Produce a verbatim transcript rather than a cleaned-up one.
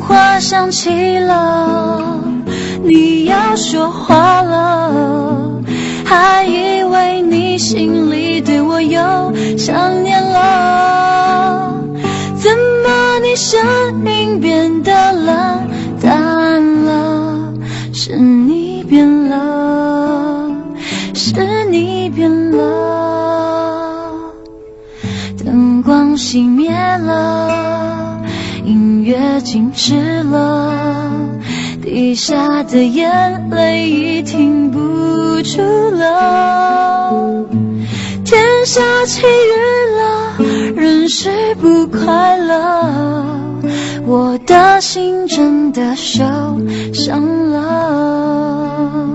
话响起了，你要说话了，还以为你心里对我又想念了，怎么你声音变得冷淡了？是你变了，是你变了。灯光熄灭了，音乐静止了，滴下的眼泪已停不住了。天下起雨了，人是不快乐，我的心真的受伤了。